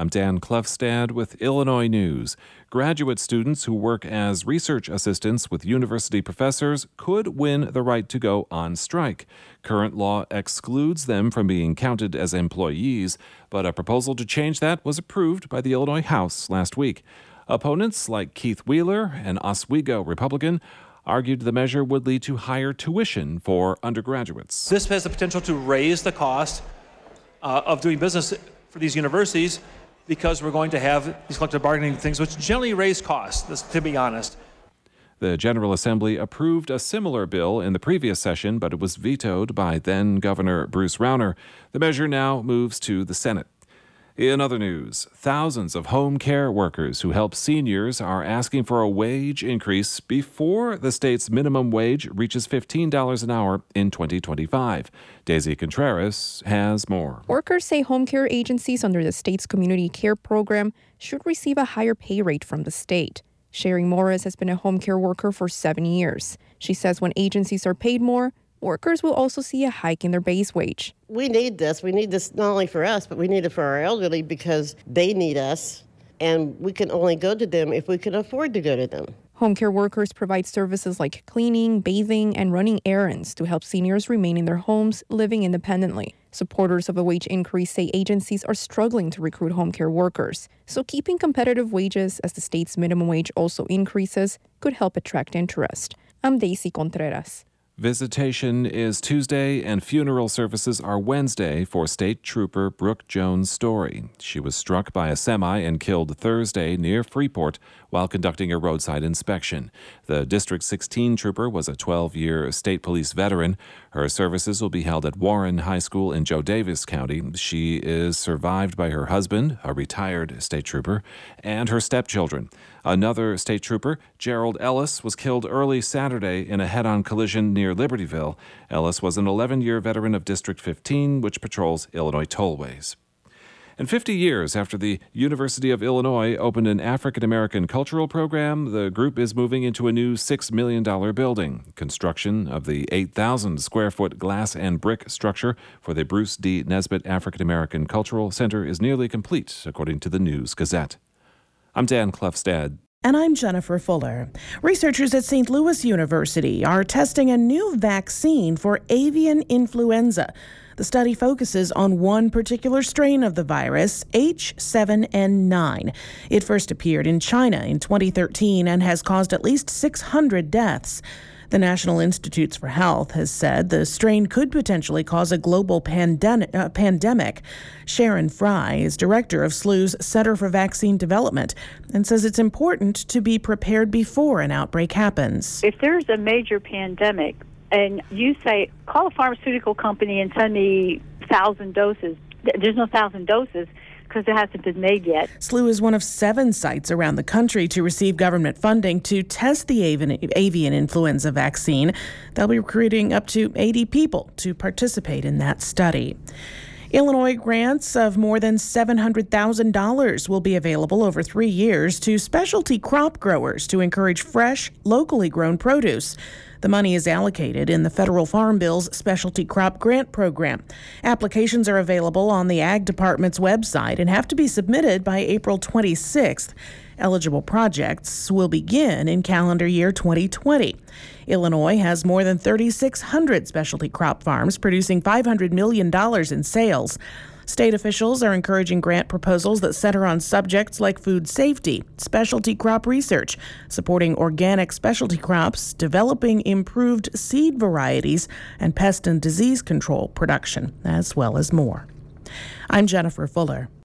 I'm Dan Klefstad with Illinois News. Graduate students who work as research assistants with university professors could win the right to go on strike. Current law excludes them from being counted as employees, but a proposal to change that was approved by the Illinois House last week. Opponents like Keith Wheeler, an Oswego Republican, argued the measure would lead to higher tuition for undergraduates. This has the potential to raise the cost of doing business for these universities because we're going to have these collective bargaining things, which generally raise costs, to be honest. The General Assembly approved a similar bill in the previous session, but it was vetoed by then-Governor Bruce Rauner. The measure now moves to the Senate. In other news, thousands of home care workers who help seniors are asking for a wage increase before the state's minimum wage reaches $15 an hour in 2025. Daisy Contreras has more. Workers say home care agencies under the state's community care program should receive a higher pay rate from the state. Sherry Morris has been a home care worker for 7 years. She says when agencies are paid more, workers will also see a hike in their base wage. We need this. We need this not only for us, but we need it for our elderly because they need us, and we can only go to them if we can afford to go to them. Home care workers provide services like cleaning, bathing, and running errands to help seniors remain in their homes, living independently. Supporters of the wage increase say agencies are struggling to recruit home care workers, so keeping competitive wages as the state's minimum wage also increases could help attract interest. I'm Daisy Contreras. Visitation is Tuesday and funeral services are Wednesday for State Trooper Brooke Jones Story. She was struck by a semi and killed Thursday near Freeport while conducting a roadside inspection. The District 16 trooper was a 12-year state police veteran. Her services will be held at Warren High School in Joe Davis County. She is survived by her husband, a retired state trooper, and her stepchildren. Another state trooper, Gerald Ellis, was killed early Saturday in a head-on collision near Libertyville. Ellis was an 11-year veteran of District 15, which patrols Illinois tollways. And 50 years after the University of Illinois opened an African-American cultural program, the group is moving into a new $6 million building. Construction of the 8,000-square-foot glass and brick structure for the Bruce D. Nesbitt African-American Cultural Center is nearly complete, according to the News Gazette. I'm Dan Klefstad. And I'm Jennifer Fuller. Researchers at St. Louis University are testing a new vaccine for avian influenza. The study focuses on one particular strain of the virus, H7N9. It first appeared in China in 2013 and has caused at least 600 deaths. The National Institutes for Health has said the strain could potentially cause a global pandemic. Sharon Fry is director of SLU's Center for Vaccine Development and says it's important to be prepared before an outbreak happens. If there's a major pandemic and you say, call a pharmaceutical company and send me 1,000 doses, there's no 1,000 doses, because it hasn't been made yet. SLU is one of 7 sites around the country to receive government funding to test the avian influenza vaccine. They'll be recruiting up to 80 people to participate in that study. Illinois grants of more than $700,000 will be available over 3 years to specialty crop growers to encourage fresh, locally grown produce. The money is allocated in the Federal Farm Bill's Specialty Crop Grant Program. Applications are available on the Ag Department's website and have to be submitted by April 26th. Eligible projects will begin in calendar year 2020. Illinois has more than 3,600 specialty crop farms producing $500 million in sales. State officials are encouraging grant proposals that center on subjects like food safety, specialty crop research, supporting organic specialty crops, developing improved seed varieties, and pest and disease control production, as well as more. I'm Jennifer Fuller.